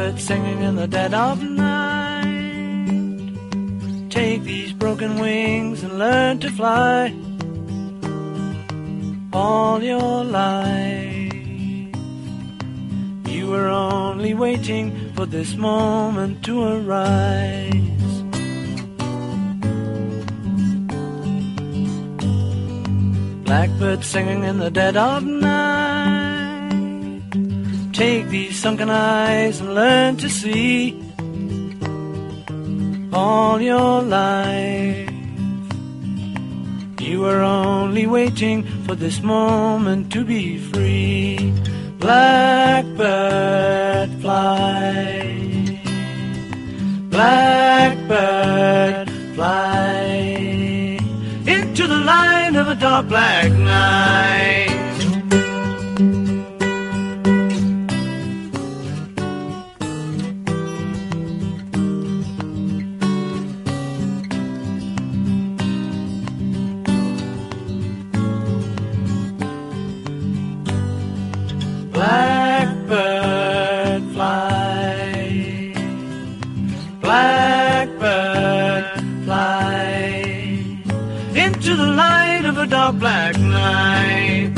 Blackbird singing in the dead of night. Take these broken wings and learn to fly. All your life you were only waiting for this moment to arise. Blackbird singing in the dead of night. Take these sunken eyes and learn to see. All your life you were only waiting for this moment to be free. Blackbird fly, blackbird fly into the light of a dark black night. Blackbird fly, blackbird fly into the light of a dark black night.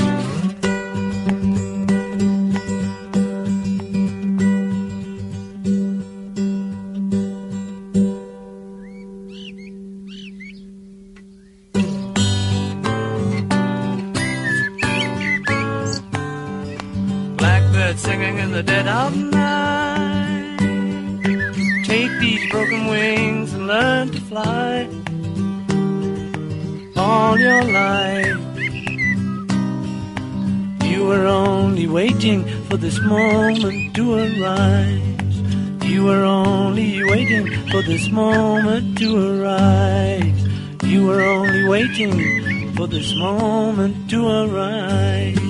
Blackbird singing in the dead of night. Take these broken wings and learn to fly. All your life you were only waiting for this moment to arise. You were only waiting for this moment to arise. You were only waiting for this moment to arise.